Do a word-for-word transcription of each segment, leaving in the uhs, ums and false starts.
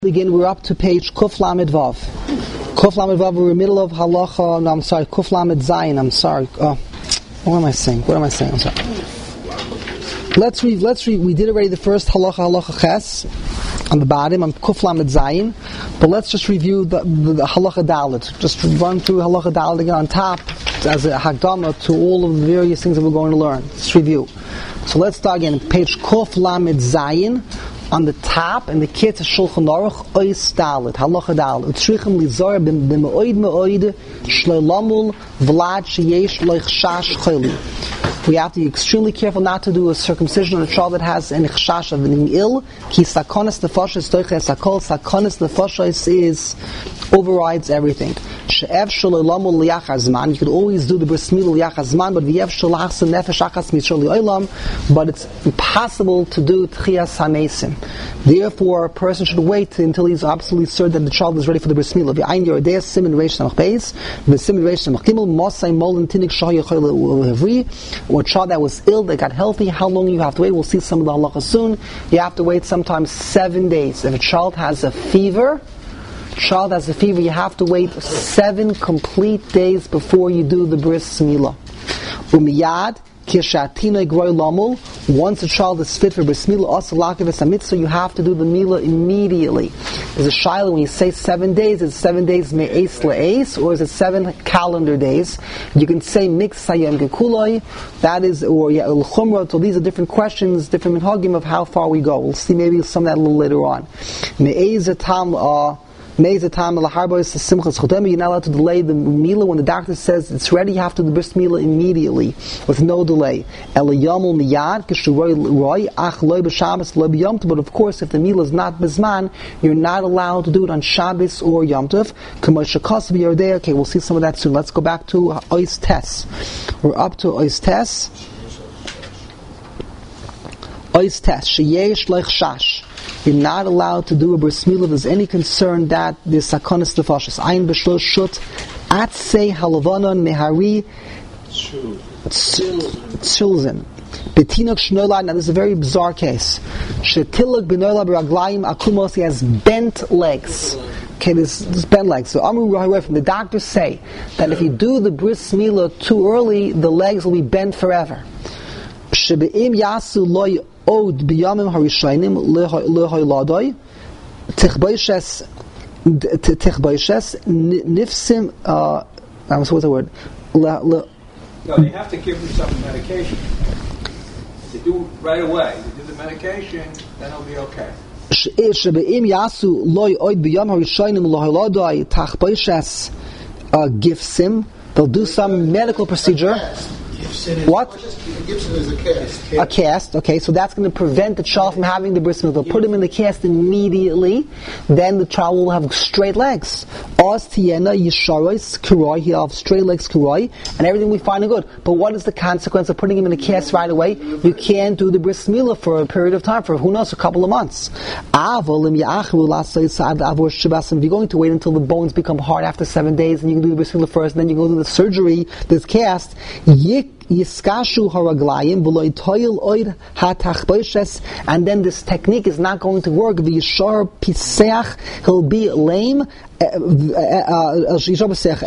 Begin. We're up to page Kuf Lamed Vav. Kuf Lamed Vav. We're in the middle of Halacha. No, I'm sorry. Kuf Lamed Zayin. I'm sorry. Oh, what am I saying? What am I saying? I'm sorry. Let's read. Let's read. We did already the first Halacha Halacha Ches on the bottom on Kuf Lamed Zayin, but let's just review the, the, the Halacha Dalet. Just run through Halacha Dalet again on top as a Hagdama to all of the various things that we're going to learn. Let's review. So let's start again. Page Kuf Lamed Zayin. On the top, in the Kitzur Shulchan Aruch, Ois Dalet, Halacha Dalet, Utzrichem Lizar b'me'oid me'oid, Shloi Lamul, Vlad Sheyesh Loich Shash Chayli. We have to be extremely careful not to do a circumcision on a child that has an chash of being ill. Ki sakonis nefashos doiches hakol. Sakonis nefashos is overrides everything. She'ev shaloi lamul liyachazman. You could always do the bris milah liyachazman, but v'yev shalachs nefesh achas mishol li'olam. But it's impossible to do tchias hamesim. Therefore, a person should wait until he's absolutely certain that the child is ready for the bris milah. V'ayin yoredeis simin reish samach beis, v'simin reish samach gimel, mosai molin tinik shah yachol lehevri. Or a child that was ill, that got healthy, how long you have to wait? We'll see some of the halacha soon. You have to wait sometimes seven days. If a child has a fever, child has a fever, you have to wait seven complete days before you do the bris milah. Umiyad, kishatina groy lamul. Once a child is fit for bris milah, also lakavis mitzvah, you have to do the milah immediately. Is a shaila when you say seven days, is it seven days me'es le'es, or is it seven calendar days? You can say mix sayem gekuloi, that is, or el chumra. So these are different questions, different minhagim of how far we go. We'll see maybe some of that a little later on. Me'ez etam uh You're not allowed to delay the milah. When the doctor says it's ready, you have to do the bris milah immediately, with no delay. But of course, if the milah is not bizman, you're not allowed to do it on Shabbos or Yom Tov. Okay, we'll see some of that soon. Let's go back to Ois Tes. We're up to Ois Tes. Ois Tes. Sheyesh leich shash. You're not allowed to do a bris milah if there's any concern that there's sakonis nefashos. Ayin b'shlosh shut atzei halavanon mehari tzilzin. Betinok shnolad. Now this is a very bizarre case. Shetilok b'nola b'raglayim akumos. He has bent legs. Okay, this, this bent legs. So Amru Rahaway, from the doctors say that if you do the bris milah too early, the legs will be bent forever. Shebe'im yasu loy Od biyamim harishainim lehoiladoi tichbaishes tichbaishes nifsim. Uh, what's the word? No, you have to give them some medication. To do it right away. To do the medication, then it'll be okay. Shebeim yasu loy od biyam harishainim lehoiladoi tichbaishes gifsim. They'll do some medical procedure. What? Gibson is a cast. A cast, okay, so that's going to prevent the child from having the bris milah. They'll put him in the cast immediately, then the child will have straight legs. Os tiena yisharos kuroi, he'll have straight legs kuroi, and everything we find good. But what is the consequence of putting him in a cast right away? You can't do the bris milah for a period of time, for who knows, a couple of months. If you're going to wait until the bones become hard after seven days, and you can do the bris milah first, and then you go to the surgery, this cast, yik Yiskashu haraglayim v'loy toil oid hatachboishes, and then this technique is not going to work. V'yishar piseach, he'll be lame. But what's the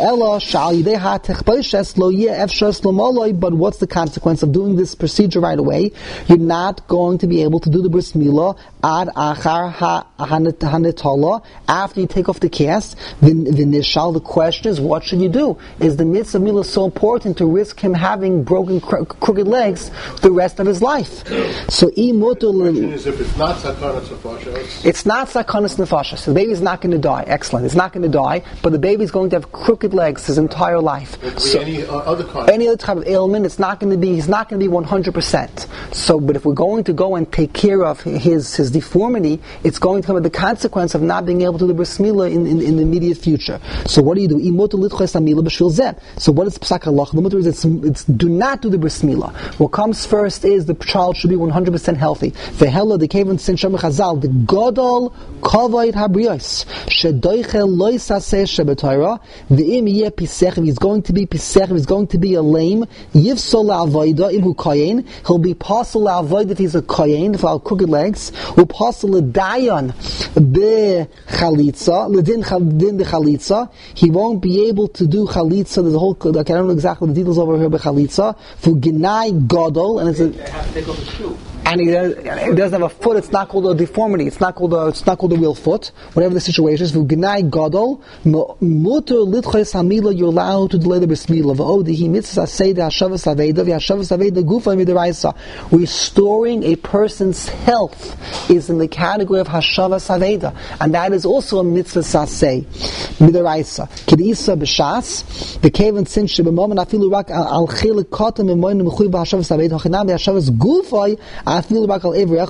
consequence of doing this procedure right away? You're not going to be able to do the bris milah ad achar hanetala, after you take off the cast. The question is, what should you do? Is the mitzvah milah so important to risk him having broken cro- crooked legs the rest of his life? So the question is, if it's not sakonis nefashos, it's not sakonis nefashos. So the baby's not going to die. Excellent. It's not going to die, but the baby's going to have crooked legs his entire life. So any uh, other kind, any other type of ailment, it's not going to be. He's not going to be one hundred percent. So, but if we're going to go and take care of his his deformity, it's going to come at the consequence of not being able to do the bris milah in, in, in the immediate future. So, what do you do? So, what is psak halach? The mutter is it's, it's do not do the bris milah. What comes first is the child should be one hundred percent healthy. The hella the kaven sin shem chazal the gadol kavayit habriyos shedoichel loy saseh shebetoira ve'im yeh pisech, if he's going to be pisech, if he's going to be a lame, yivsol la'avoida im hu koyin, he'll be pasul la'avoida if he's a koyin, for our crooked legs, or pasul l'dayan be chalitza, l'din de chalitza, he won't be able to do chalitza, there's a whole, I don't know exactly the details over here, but chalitza, for ginai godol, and it's a, They have to take off the shoe. and he, does, he doesn't have a foot, it's not called a deformity, it's not called a, it's not called a real foot, whatever the situation is. V'gnai gadol, muter litchos hamila, you're allowed to delay the bris milah. V'odi he mitzvah aseda hashavas aveda, v'hashavas aveda gufa midiraisa. Restoring a person's health is in the category of hashavas aveda, and that is also a mitzvah saseh midiraisa. Kedisa b'shas, the kaven sin shebemomen afilu rak al chilik kotem emoyin mechuy b'hashavas aveda, hachinam b'hashavas gufay. So therefore, it's a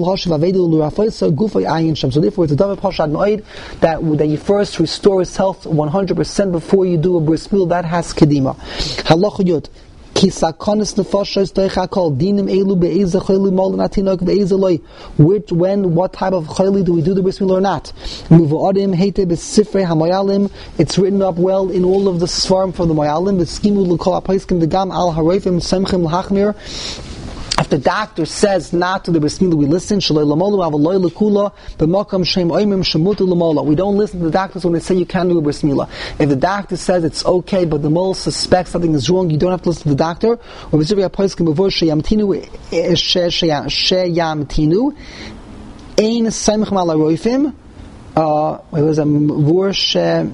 davar pashad noid that that you first restore his health one hundred percent before you do a bris milah. That has kedima. Halacha yud. Which, when, what type of chayli do we do the bris milah or not? It's written up well in all of the svarim from the Moyalim. The skimu l'kol ha'paiskim degam al harayfim semchim l'hachmir. If the doctor says not to the bris milah, we listen. We don't listen to the doctors when they say you can't do a bris milah. If the doctor says it's okay, but the mole suspects something is wrong, you don't have to listen to the doctor. Uh, it was a mvur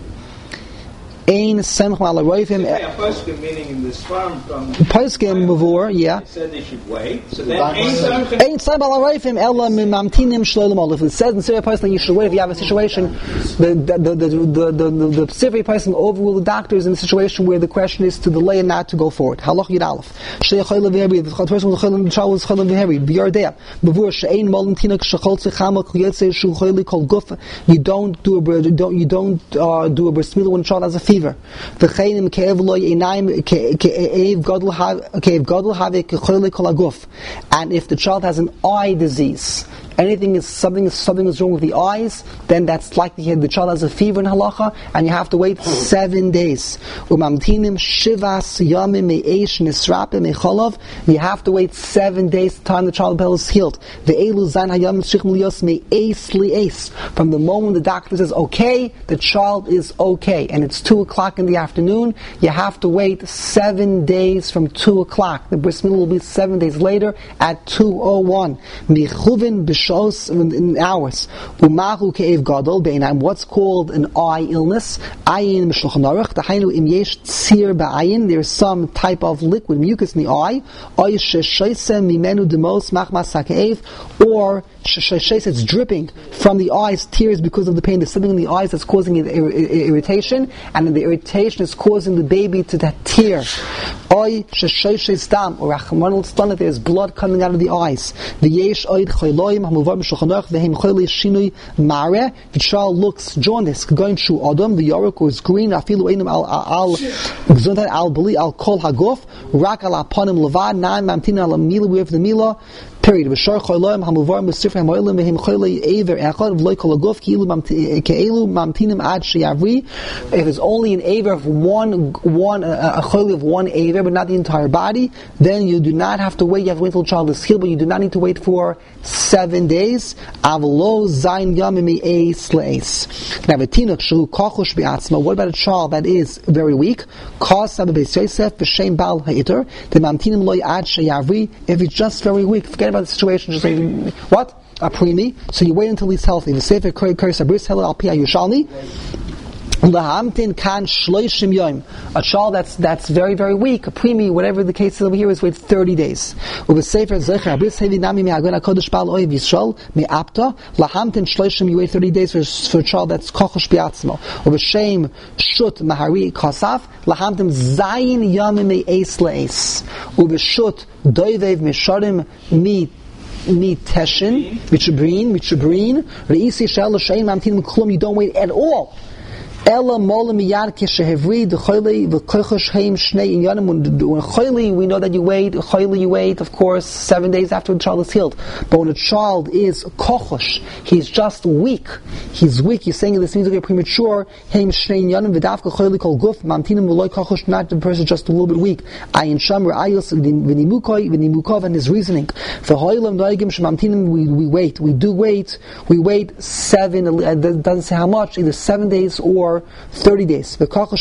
Ein semch mal roifim. Yeah, poskim meaning in this farm from poskim mavur, yeah. They said they should wait. So then ein semch Ein semch mal roifim ella mamtinim shloim all. If it says in Sifrei Poskim you should wait, if you have a situation, the the the the the, the, the Sifrei Poskim overrule the doctors in a situation where the question is to delay and not to go forward. Halach yid aleph. Shei chayla v'heri. The person with chayla child is chayla v'heri. B'yardea mavur she'ein malantina k'shachol tzechama k'yetze shu chayli kol guf. You don't do a you don't you don't uh, do a bris milah when a child has a fever. The chayim ke'ev lo yinaim ke'ev gadol have ke'choyle kol haguf. And if the child has an eye disease, anything is something something is wrong with the eyes, then that's likely the child has a fever in halacha, and you have to wait seven days. Umamtinim shivas yamim me'esh nisrapim mecholav. You have to wait seven days. The time the child is healed. Ve'elu zayin hayam shichm liyos me'es li'es. From the moment the doctor says okay, the child is okay, and it's two o'clock in the afternoon, you have to wait seven days from two o'clock. The bris milah will be seven days later at two o one. Michuvin b'shos in hours. Umahu ke'ev gadol be'inayim. What's called an eye illness? Ayin b'shulchan aruch. Dahainu im yesh tzir ba'ayin. There's some type of liquid mucus in the eye. Oy sheshaisem mimenu demos machmas ha'ke'ev. Or sheshaisem, it's dripping from the eyes, tears because of the pain. There's something in the eyes that's causing ir- ir- irritation, and the irritation is causing the baby to that tear. Oy sheshaisem dam. Or Rahman al-Stan, there's blood coming out of the eyes. V'yesh oyd chayloim hamuvar b'shulchan aruch v'hem chayli shinui mare. The child looks jaundiced, going through adam. The yaruk is green. Afilu einim al al gzuntan al beli al kol haguf. Rak al aponim levad. Nine mamtin al mila. We have the mila. Period. V'shar chayloim hamuvar b'sifrei hamoilim v'hem chayli eiver echad v'loy kol haguf ke'ilu mamtinim ad sheyavri. If it's only an aver of one one a chayli of one aver, but not the entire body, then you do not have to wait. You have to wait until the child is healed, but you do not need to wait for seven days. Avlo zayin yamim eis leis. Now, v'tinuk shelu kochush be'atzma. What about a child that is very weak? Kos beis Yosef b'shem bal ha'iter. The mamtinim loy ad sheyavri. If it's just very weak, forget about the situation. Just say what a preemie. So you wait until he's healthy. The sefer kari kari sabris hela al pi ha'yushalni. Lahamtin kan shloishim yom. A child that's that's very very weak, a preemie, whatever the case is over here, is wait thirty days. Ubesefer zecher abris hevi nami me'agon hakodesh bal oiv Yisrael me'apta. Lahamtin shloishim, you wait thirty days for, for a child that's kochosh biatzmo. Ubeshem shut mahari kasaf. Lahamtin zayin yamim me'es le'es. Ubeshut doivev misharim mi mi teshin mitzubrin mitzubrin reisi shel l'shein mamtin klum. You don't wait at all. Ella mola miyad kishehevri the choyle the kochosh heim shnei inyanim. When choyle, we know that you wait. Choyle, you wait, of course, seven days after the child is healed. But when a child is kochosh, he's just weak. He's weak. He's saying this means that you're premature. Heim shnei inyanim v'dafka choyle kol guf mamtinim v'loy kochosh. Not the person just a little bit weak. Ayin shamr ayos v'nimukoi v'nimukov and his reasoning. For hoylam noigim shemamtinim we we wait. We do wait. We wait seven. It doesn't say how much. Either seven days or thirty days.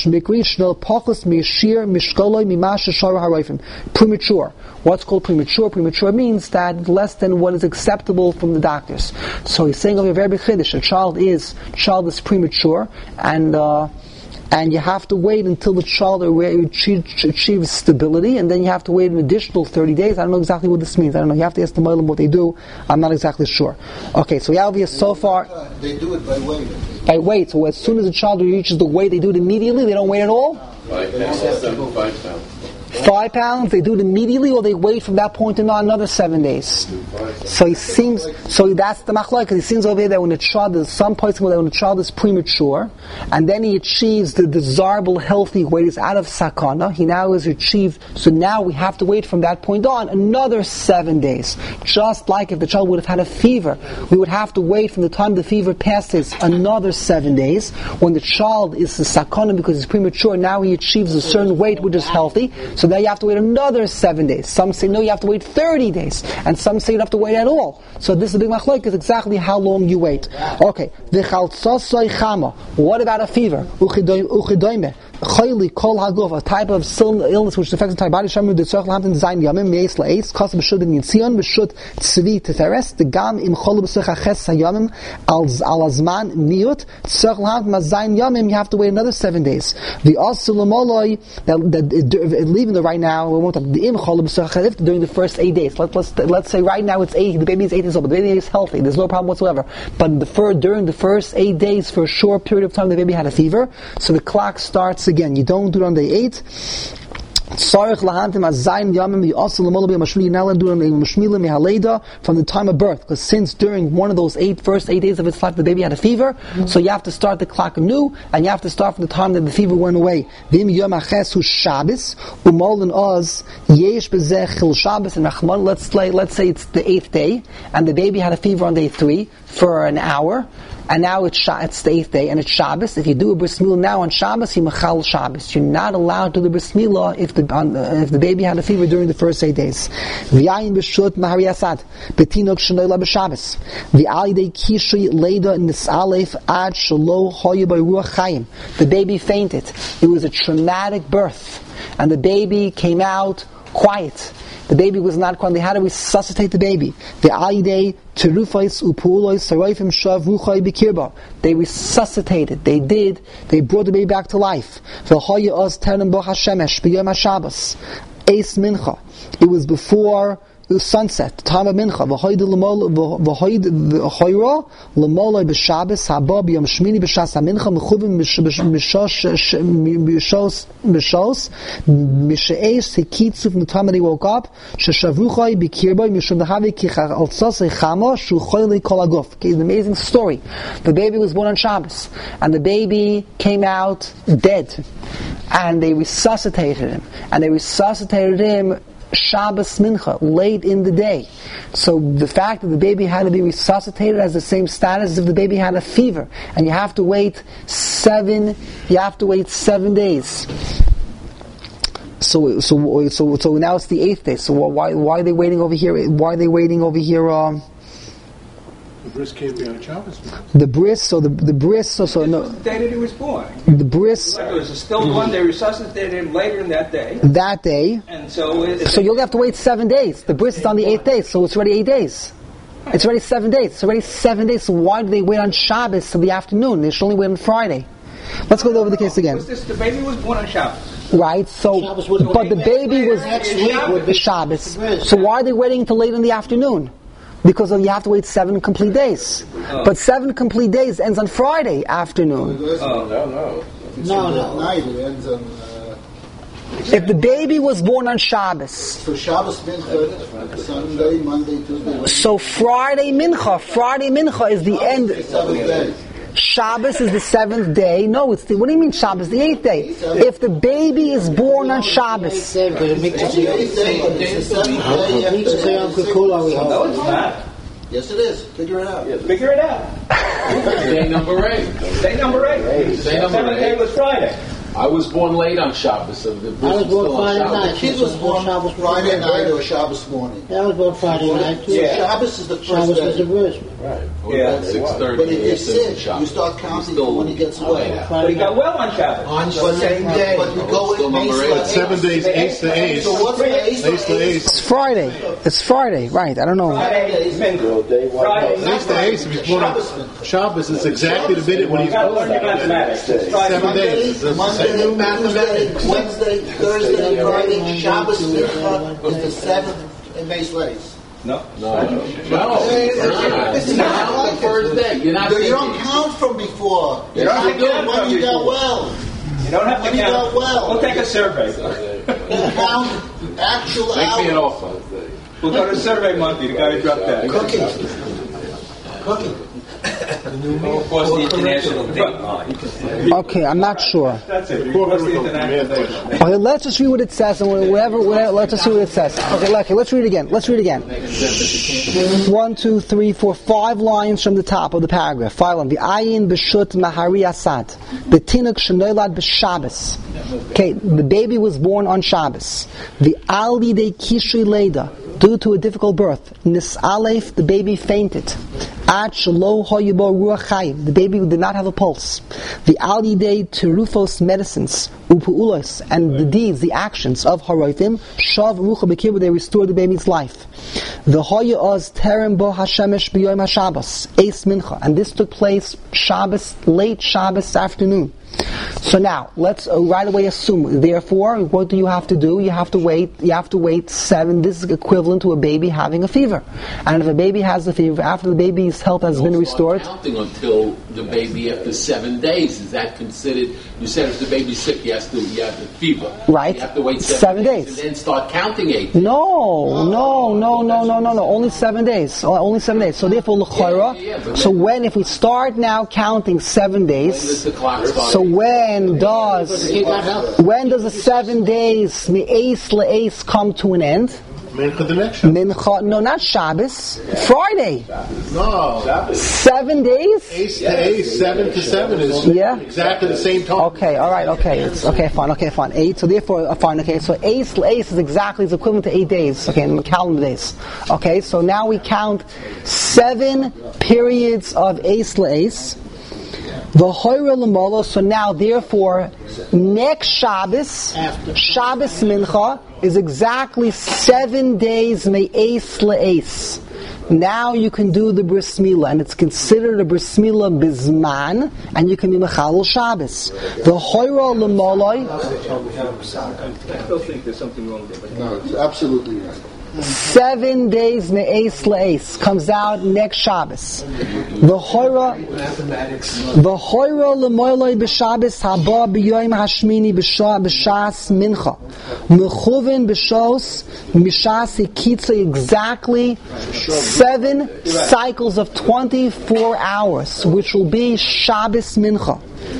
Premature. What's called premature? Premature means that less than what is acceptable from the doctors. So he's saying over here very big chiddush. A child is child is premature, and uh, and you have to wait until the child achieves stability, and then you have to wait an additional thirty days. I don't know exactly what this means. I don't know. You have to ask the Molim what they do. I'm not exactly sure. Okay, so we have here so far. They do it by weight. By weight. So as soon as the child reaches the weight, they do it immediately. They don't wait at all. Five pounds. Five pounds. Five pounds, they do it immediately, or they wait from that point on another seven days. So he seems, so that's the machlok, because he seems over here that when a child, there's some points where when a child is premature, and then he achieves the desirable healthy weight, is out of sakana, he now has achieved, so now we have to wait from that point on another seven days. Just like if the child would have had a fever, we would have to wait from the time the fever passes another seven days. When the child is the sakana because he's premature, now he achieves a certain weight which is healthy, so now you have to wait another seven days. Some say no, you have to wait thirty days, and some say you don't have to wait at all. So this is a big machlok, is exactly how long you wait. Okay, what about a fever? Chayli kol haguf, a type of illness which affects the entire body. Shamu the tzarich lahamtin zayin yamim meis laeis kasa b'shud in yitzion b'shud tzvi teferes the gam im chol b'sech aches hayamim al al azman niut tzarich lahamtin ma zayin yamim. You have to wait another seven days. The asulomoloi that leaving the right now we won't have the im chol b'sech aches during the first eight days. Let let's let's say right now it's eight. The baby is eight days old, but the baby is healthy. There's no problem whatsoever. But the fir, during the first eight days, for a short period of time, the baby had a fever, so the clock starts again. You don't do it on day eight. From the time of birth, because since during one of those eight first eight days of its life the baby had a fever, mm-hmm. so you have to start the clock anew, and you have to start from the time that the fever went away. Let's say, let's say it's the eighth day, and the baby had a fever on day three for an hour, and now it's it's the eighth day, and it's Shabbos. If you do a bris milah now on Shabbos, you machal Shabbos. You're not allowed to do the bris milah if the on, uh, if the baby had a fever during the first eight days. V'yayin b'shut mahari asad betinok shenoila b'Shabbos. V'alidei kishui leida nisalef ad shelo hoyu b'ruach chayim. The baby fainted. It was a traumatic birth, and the baby came out quiet. The baby was not quiet. They had to resuscitate the baby. They resuscitated. They did. They brought the baby back to life. It was before it was sunset, the time of mincha. From the time that he woke up, okay, an amazing story. The baby was born on Shabbos, and the baby came out dead, and they resuscitated him, and they resuscitated him Shabbos mincha, late in the day. So the fact that the baby had to be resuscitated has the same status as if the baby had a fever, and you have to wait seven. You have to wait seven days. So so so so now it's the eighth day. So why why are they waiting over here? Why are they waiting over here? Um, The bris can't be on Shabbos. The bris, so the the bris, so so no. The day that he was born. The bris. There was still one. They resuscitated him later in that day. That day. And so. It, so you'll have to wait seven days. The bris is on the eighth day, so it's already eight days. It's already seven days. It's already seven days. So why do they wait on Shabbos till the afternoon? They should only wait on Friday. Let's go over the case again. Was this, the baby was born on Shabbos. Right, so, but the baby was next week would be Shabbos. So why are they waiting until late in the afternoon? Because you have to wait seven complete days. Oh. But seven complete days ends on Friday afternoon. Oh, no, no. No, no. Night it ends on... Uh, if the baby was born on Shabbos. So Shabbos mincha, Sunday, Monday, Tuesday, Wednesday. So Friday mincha, Friday mincha is the end. Seven days. Shabbos is the seventh day. No, it's the, what do you mean Shabbos? The eighth day. If the baby is born on Shabbos. It's the eighth day, but it's the seventh day after the No, it's not. Yes, it is. Figure it out. Figure it out. Day number eight. Day number eight. Day number Seventh day eight. was Friday. I was born late on Shabbos, so the I was bris was born still on Friday Shabbos. night. The kid was born Shabbos Friday morning. night or Shabbos morning. Yeah, I was born Friday night. So Yeah. Shabbos is the first Shabbos was the day. first. Right. Yeah. Six thirty. But if you're sick, you start counting from when he gets away. But he got well on Shabbos. On the same day. But you go Still in number eight. Mesa. Seven days, eighth to eighth. So what's the eighth? Eighth to eighth. It's Friday. It's Friday, right? I don't know. Friday is Mincha. Friday is Eighth to eighth, if he's born on Shabbos, it's exactly the minute when You he's got to learn your mathematics. It's Friday. seven days. That's the Monday, same. Tuesday, Wednesday, Thursday, Friday, Shabbos, Mincha is the seventh in Mesa Lays. No. No, no, it's not the first day. You're not No, you don't thinking. count from before. You don't have to count When from you got before. well. You don't have to When you count. got well. We'll take a survey. You count actual Make me an hours. offer. We'll go to Survey Monkey, the guy who dropped that. Cooking. Cooking. Of course, the international date line. Okay, I'm not sure. That's it. You must be international date. Okay, let's just read what it says, and whatever, whatever let's just see what it says. Okay, okay, let's read it again. Let's read it again. One, two, three, four, five lines from the top of the paragraph. Five lines. V'ayin b'shut mahari asad. B'tinuk shenoilad b'Shabbos. Okay, the baby was born on Shabbos. V'al yidei kishrei leida. Due to a difficult birth. Nis Aleph, the baby fainted. Ad shelo hoyibo ruach chayim. The baby did not have a pulse. The al yidei terufos medicines, upuulos, and the deeds, the actions of haroifim, shav rucha bekibur, they restored the baby's life. The hoya oz terem bo hashemesh b'yoyim hashabbos, eis mincha, and this took place Shabbos, late Shabbos afternoon. So now, let's uh, right away assume, therefore, what do you have to do? You have to wait, you have to wait seven, this is equivalent to a baby having a fever. And if a baby has a fever, after the baby's health has been restored, Counting until the baby after seven days. Is that considered? You said if the baby's sick, he has to, he has the fever. Right. You have to wait seven, Seven days, days. and then start counting eight. no, no, no, no, no, no, no, only seven days, O- only seven days. So therefore, l'chora, Yeah, yeah, yeah, but so then- when, if we start now counting seven When does days, the clock start? so when does, He got help. when does the seven days, me'es le'es, come to an end? Mincha the next Shabbos. Mincha, no, not Shabbos, Friday. No. Seven days? Eighth to eighth, seven to seven is Yeah. exactly the same time. Okay, all right, okay, it's okay, fine, okay, fine. Eight, so therefore, uh, fine, okay. So ace, ace is exactly is equivalent to eight days, okay, in the calendar days. Okay, so now we count seven periods of ace ace. The hoira lemolo. So now, therefore, next Shabbos, After. Shabbos mincha is exactly seven days me'ace le'ace. Now you can do the bris milah, and it's considered a bris milah bizman, and you can be mechalel Shabbos. The hoira lemoloi. I still think there's something wrong there. But No, it's absolutely right. Seven days me'ace le'ace comes out next Shabbos. The hoira, the hoira lemoiloi b'Shabbos haba b'yoyim hashmini b'sha b'shas mincha mechuvin b'shos mishas ikitza, exactly seven cycles of twenty-four hours, which will be Shabbos mincha.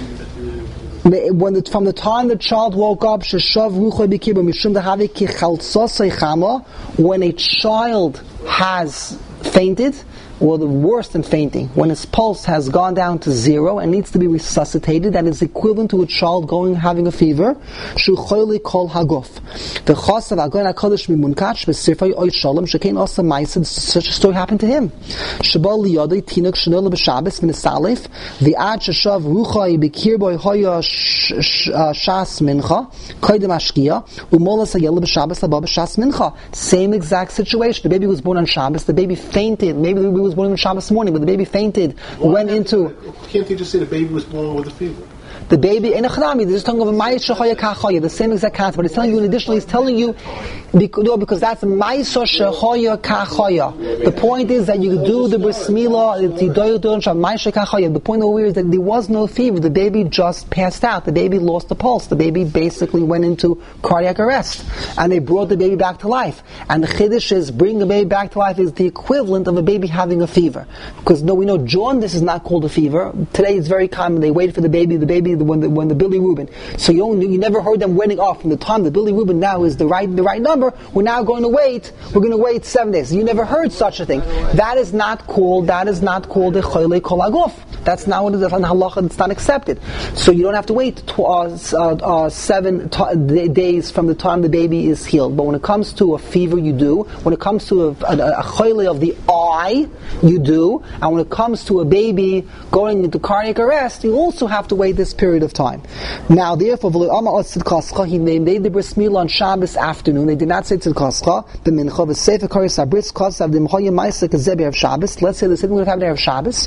When the, from the time the child woke up, sheshav rucha b'kibur mishum dehavi ki chaltzosei chama, when a child has fainted, or the worse than fainting, when his pulse has gone down to zero and needs to be resuscitated, that is equivalent to a child going having a fever. Shu choyli kol haguf. The chasav agon hakadosh mimunkach b'sifrei oy shalom shekein osa ma'aseh. Such a story happened to him. Shabal liyadei tinuk shenol b'Shabbos v'nesalef v'ad sheshav ruchai b'kir boy hoya shas mincha koydem ashkia u'molas hayel b'Shabbos haba b'shas mincha. Same exact situation. The baby was born on Shabbos. The baby fainted. Maybe the baby was born on Shabbos morning, but the baby fainted, went into... Can't you just say the baby was born with a fever? the baby in a chanami. They're just talking about ma'isa shechaya kachaya, the same exact concept. But he's telling you, and additionally, he's telling you because, no, because that's ma'isa shechaya kachaya. The point is that you do the bris milah, ma'isa kachaya. The point over here is that there was no fever. The baby just passed out. The baby lost the pulse. The baby basically went into cardiac arrest, and they brought the baby back to life. And the chiddush is bringing a baby back to life is the equivalent of a baby having a fever. Because no, we know jaundice is not called a fever. Today it's very common. They wait for the baby, the baby when the when the bilirubin. So you only, you never heard them waiting off from the time the bilirubin now is the right the right number. We're now going to wait. We're going to wait seven days. You never heard such a thing. That is not called. That is not called a choyle kol aguf. That's not what it is on halacha. It's not accepted. So you don't have to wait tw- uh, uh, seven t- days from the time the baby is healed. But when it comes to a fever, you do. When it comes to a, a, a choyle of the eye, you do. And when it comes to a baby going into cardiac arrest, you also have to wait this period of time. Now, therefore, he made the bris milah on Shabbos afternoon. They did not say tzidkascha, the mincha, the sefer karis abris kasav the mchoye ma'aseh kazebi of Shabbos. Let's say the same would have to have Shabbos.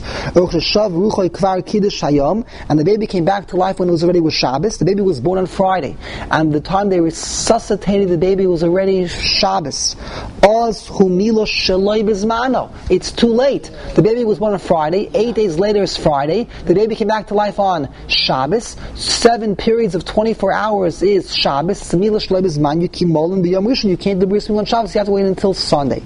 And the baby came back to life when it was already with Shabbos. The baby was born on Friday, and the time they resuscitated the baby was already Shabbos. It's too late. The baby was born on Friday. Eight days later is Friday. The baby came back to life on Shabbos. Seven periods of twenty-four hours is Shabbos. You can't do bris milah on Shabbos. You have to wait until Sunday.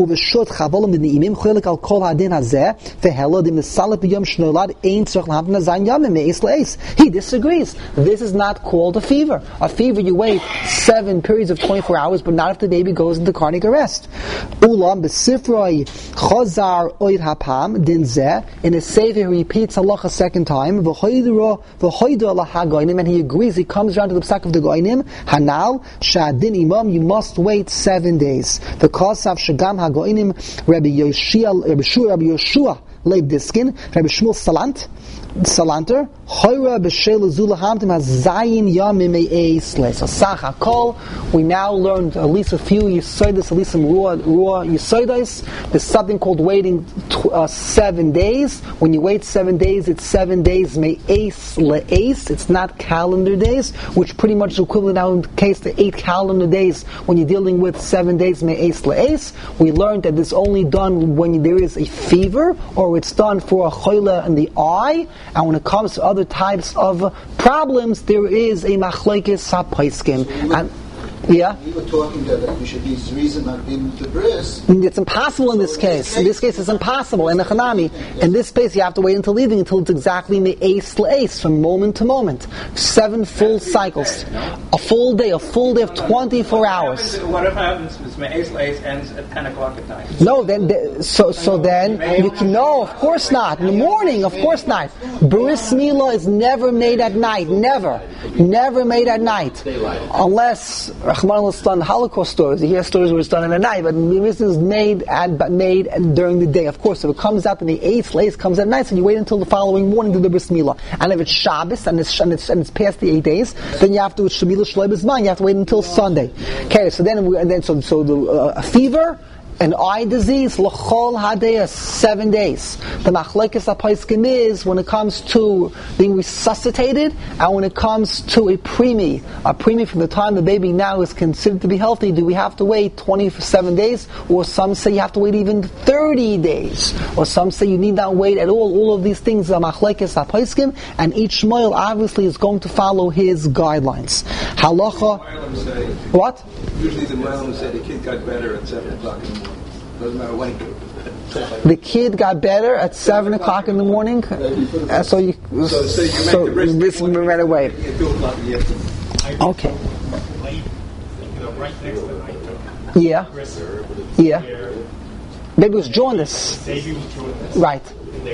He disagrees. This is not called a fever. A fever, you wait seven periods of twenty-four hours, but not if the baby goes into cardiac arrest. Ulam b'sifroi chazar oid hapam din zeh. In a sefer, he repeats halacha a second time. V'hoidro v'hoidro lahagoinim, and he agrees. He comes around to the psak of the goinim. Hanal shadin imam. You must wait seven days. The kasav shagam hagoinim Rabbi Yoshua Rabbi Yoshua Leib Diskin, Rabbi Shmuel Salant, Salanter, Hoira B'Shel Zulahamtim Hazayin Yamim Eisle. So Sach HaKol, we now learned at least a few Yisoides, at least some Ruah Yisoides. There's something called waiting tw- uh, seven days. When you wait seven days, it's seven days Me'eis Le'eis. It's not calendar days, which pretty much is equivalent now in case to eight calendar days when you're dealing with seven days Me'eis Le'eis. We learned that it's only done when there is a fever, or it's done for a choyle in the eye. And when it comes to other types of problems, there is a machlekes hapaiskim. And yeah, we were talking that we should be reason not being the bris. It's impossible in this case. In this case, it's impossible. In the chanami, in this space, you have to wait until leaving until it's exactly me'ace le'ace, from moment to moment. Seven full cycles, a full day, a full day of twenty-four hours. What if happens? Me'ace le'ace ends at ten o'clock at night. No, then the, so so then you can no, of course not. In the morning, of course not. Bris milah is never made at night. Never, never made at night, unless Rahman al-Istan Holocaust stories. You hear stories where it's done in the night, but this is made at but made during the day. Of course, if it comes out in the eighth lace comes at night, so you wait until the following morning to do the bris milah. And if it's Shabbos and it's and it's, and it's past the eight days, then you have to shemilah shloi b'zman. You have to wait until Sunday. Okay, so then we, and then so so the uh, a fever. An eye disease, l'chol hadeh, seven days. The machlekes hapaiskim is when it comes to being resuscitated, and when it comes to a preemie, a preemie from the time the baby now is considered to be healthy. Do we have to wait twenty-seven days, or some say you have to wait even thirty days, or some say you need not wait at all? All of these things are machlekes hapaiskim, and each moil obviously is going to follow his guidelines. Halacha. What? Usually the Muslims say the kid got better at seven o'clock in the morning. Doesn't matter when. The kid got better at seven o'clock in the morning. Uh, so you, so, so, you so this right away. Okay. Yeah. Yeah. Baby was jaundice. Right.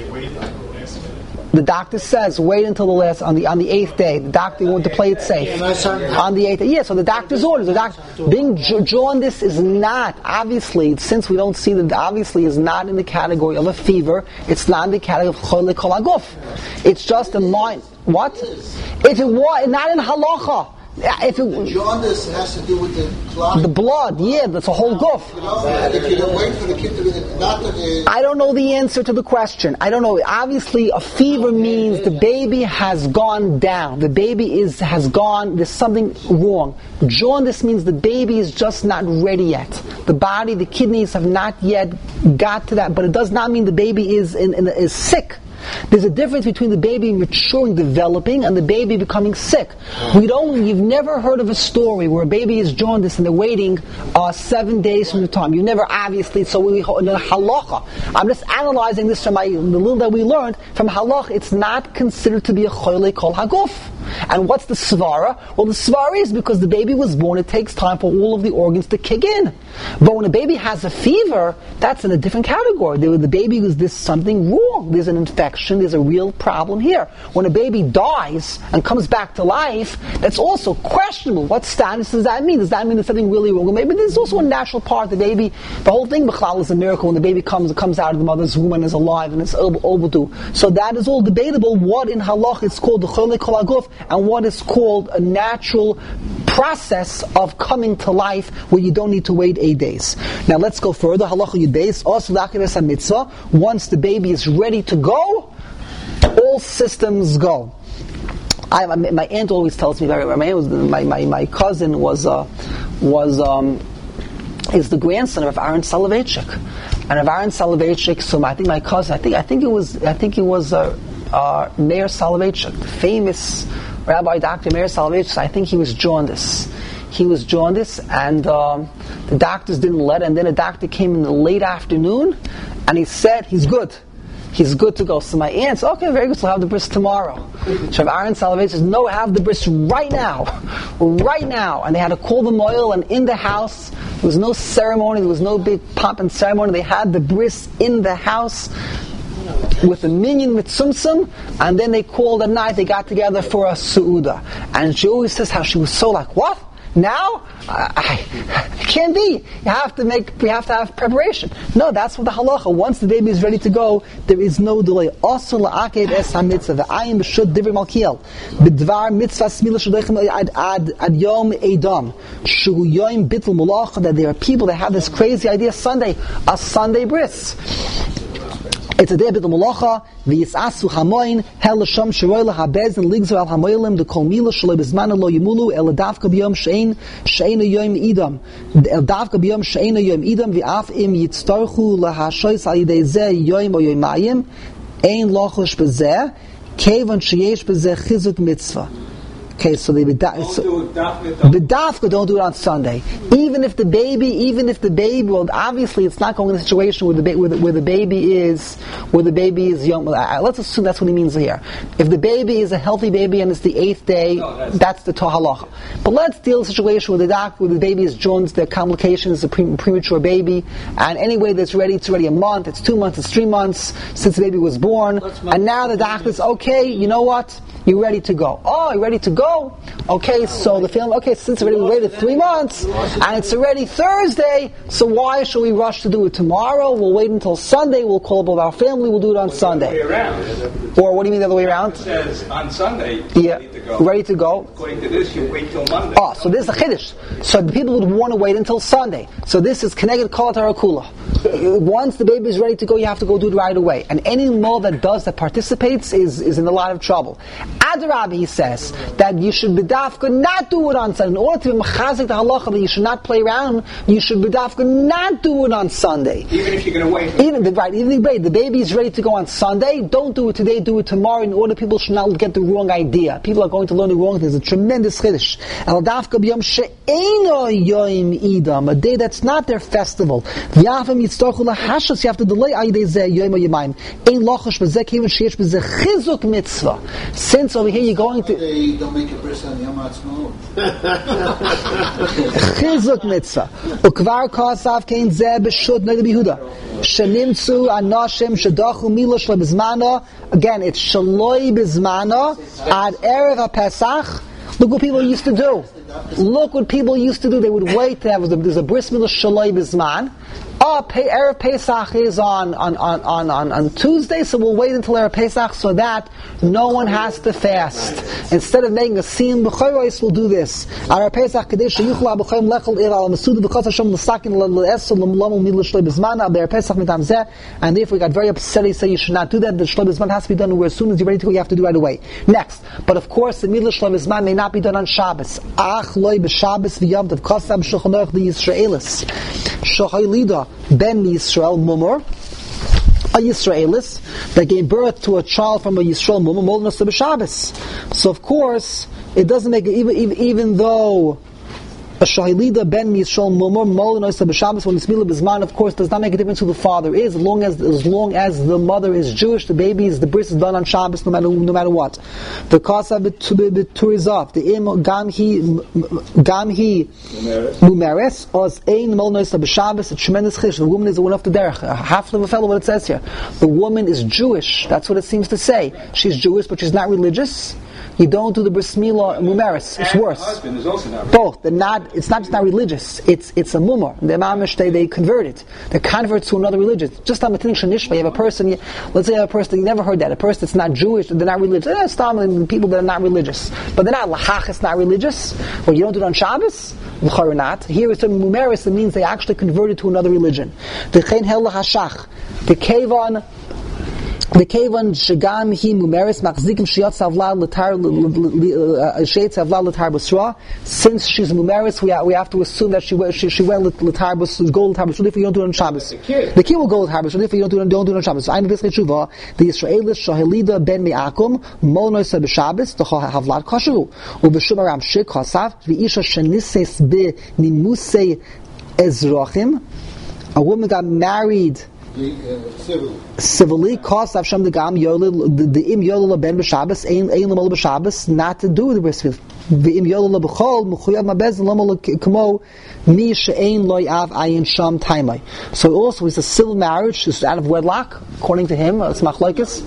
The doctor says wait until the last on the on the eighth day. The doctor wanted to play it safe on the eighth day. Yeah, so the doctor's orders. The doctor being jaundice is not obviously, since we don't see that, obviously is not in the category of a fever. It's not in the category of choyle kol aguf. It's just a mind. What? If it was not in halacha. If it, The jaundice has to do with the clot. the blood, yeah, that's a whole goof. You know, and if you don't wait for the kid to be not the, I don't know the answer to the question. I don't know. Obviously, a fever means the baby has gone down. The baby is has gone. There's something wrong. Jaundice means the baby is just not ready yet. The body, the kidneys have not yet got to that. But it does not mean the baby is in, in, is sick. There's a difference between the baby maturing, developing, and the baby becoming sick. We don't. You've never heard of a story where a baby is jaundiced and they're waiting uh, seven days from the time. You've never, obviously. So we in the halacha. I'm just analyzing this from my, the little that we learned from halacha. It's not considered to be a choyle kol haguf. And what's the svara? Well, the svara is because the baby was born. It takes time for all of the organs to kick in. But when a baby has a fever, that's in a different category. The, the baby is there's something wrong. There's an infection. There's a real problem here. When a baby dies and comes back to life, that's also questionable. What status does that mean? Does that mean there's something really wrong? Maybe there's also a natural part. The baby, the whole thing, b'chlal, is a miracle. When the baby comes, it comes out of the mother's womb and is alive and is able to. So that is all debatable. What in halach is called the choyle kol haguf, and what is called a natural process of coming to life where you don't need to wait eight days. Now let's go further. Halacha Yud Beis, also l'akibes mitzvah. Once the baby is ready to go, all systems go. I, my, my aunt always tells me very well. My aunt was, my, my, my cousin was uh, was um, is the grandson of Aaron Soloveitchik, and of Aaron Soloveitchik. So I think my cousin, I think I think it was I think it was uh, uh, Meir Soloveitchik, the famous Rabbi Doctor Meir Soloveitchik. I think he was jaundiced. He was jaundiced, and um, the doctors didn't let him. And then a doctor came in the late afternoon, and he said he's good. He's good to go. So my aunt said, okay, very good, so I'll have the bris tomorrow. So Aaron Soloveitchik says, no, have the bris right now. Right now. And they had to call the moil, and in the house, there was no ceremony, there was no big pomp and ceremony. They had the bris in the house with a minyan with tzumtzum, and then they called at night, they got together for a su'uda. And she always says how she was so like, what? Now? I, I, it can't be. You have to make, we have to have preparation. No, that's what the halacha. Once the baby is ready to go, there is no delay. Also, la'akev es ha-mitzvah, v'ayim b'shud divri malkiel, b'dvar mitzvah smila shudechem ad, ad, ad yom edam, shu yom bitl mulach, that there are people that have this crazy idea, Sunday, a Sunday bris. It's a day bit of malacha. V'yisasu hamoin hel l'sham shiroi l'habez and ligzer al hamoilim the kol mila shaloi bezman lo yimulu el davka b'yom shein shein yom idam el davka b'yom shein yom idam v'af im yitztorchu lahashois al yidei zeh yom o yomayim ein lochosh bezeh kevan sheyesh bezeh chizuk mitzvah. Okay, so they b'dafka so, don't do it on Sunday. Even if the baby, even if the baby, well, obviously it's not going in a situation where the, ba- where, the where the baby is, where the baby is young. Let's assume that's what he means here. If the baby is a healthy baby and it's the eighth day, no, that's, that's the halacha. But let's deal with a situation where the doctor, where the baby is jaundiced, there are complications, a pre- premature baby, and anyway that's ready, it's already a month, it's two months, it's three months since the baby was born, and now the doctor's okay. You know what? You're ready to go. Oh, you're ready to go? Okay, so the family, okay, since already we waited three months, and it's already Thursday, so why should we rush to do it tomorrow? We'll wait until Sunday, we'll call up our family, we'll do it on Sunday. Or what do you mean the other way around? It says on Sunday, yeah, ready to go. Ready to go. According to this, you wait till Monday. Oh, so this is a chiddush. So the people would want to wait until Sunday. So this is Keneged Kol Tarakula. Once the baby is ready to go, you have to go do it right away. And any mole that does, that participates, is, is in a lot of trouble. Adarab, he says, that you should bedafka not do it on Sunday. In order to be mechazik the halacha that you should not play around, you should bedafka not do it on Sunday. Even if you're going to wait. Even the, right, even the, the baby is ready to go on Sunday, don't do it today, do it tomorrow, in order people should not get the wrong idea. People are going to learn the wrong things. It's a tremendous chiddush. El dafka b'yom she'eino yom idam, a day that's not their festival. V'yafim yitztorchu lahashas, you have to delay ayidei zeh yom yomayim. Ein lochosh b'zeh kevin sheyesh b'zeh chizuk mitzvah. Since over here you're going to... They don't make a bris on Yom Ha'atzmaut. Chizuk mitzvah. Ukvar kasav kein zeh b'shud neder b'Yehuda. Shenimtzu anashim shedachu mila shaloi b'zmana. Again, it's shaloi b'zmana ad erev HaPesach. Look what people used to do. Look what people used to do. They would wait to have, there's a bris milah shaloi b'zman. Oh, pay, Erev Pesach is on on, on, on, on on Tuesday, so we'll wait until Erev Pesach so that no one has to fast. Instead of making a scene, b'chayros, we'll do this. Erev Pesach kadesh yuchla b'chayim lechel ir al mesuda b'chas Hashem l'sakin l'esel l'mlamu mid l'shloi b'zman al Erev Pesach mitam zeh, and therefore he got very upset. He said you should not do that. The shloi b'zman has to be done where as soon as you're ready to go, you have to do it right away. Next, but of course the mid l'shloi b'zman may not be done on Shabbos. Ach loy b'Shabbos v'yom tav kosam shulchan aruch the Yisraelis shohay lida ben Yisrael mumor, a Yisraelis that gave birth to a child from a Yisrael mumor, molnos to b'Shabbos. So of course, it doesn't make it, even, even, even though a shahilida ben Yisrael mumor, molnos to b'Shabbos, when it's mila b'zman, of course, does not make a difference who the father is, as long as as long as the mother is Jewish, the baby is, the bris is done on Shabbos, no matter no matter what. The kasa b'turizaf, the im gam he gam he mumeres, os ein molnos to b'Shabbos, a tremendous chish. The woman is the one of the derech. Half of a fellow, what it says here. The woman is Jewish. That's what it seems to say. She's Jewish, but she's not religious. You don't do the bris milah mumeres. It's worse. Husband is also not Both. They're not. It's not just not religious. It's it's a mumar. The mamish they they convert it. They convert to another religion. Just on the shanishma, you have a person. You, let's say you have a person you never heard that. A person that's not Jewish. They're not religious. They're not people that are not religious, but they're not lahach. It's not religious. Well, you don't do it on Shabbos. L'chor not. Here it's a mumeres. It means they actually converted to another religion. The chen hel lahashach. The kevan. The kevan shagam hi mumeres machzikim shiyat savla l'tar sheyat savla l'tar b'sra. Since she's mumeres, we we have to assume that she went she, she went l'tar b'sra, go l'tar b'sra. If you don't do it on Shabbos, the kid, the kid will go l'tar b'sra. If you don't do it, don't do it on Shabbos. So I know this tshuva. The Yisraelis shahilida ben me'akum molnoisa b'Shabbos the havlat kashu u'b'shum aram shik hasav v'isha shenises b'nimusei ezrachim. A woman got married. Civilly, cost Hashem the gam yolil the im yolil ben b'Shabbos ein ein l'mal b'Shabbos not to do the bris milah. The im yolil b'chol mechuyav mabez l'mal kamo mi she'ein loy av ayin sham taimai. So also it's a civil marriage. It's out of wedlock, according to him. It's machlokes.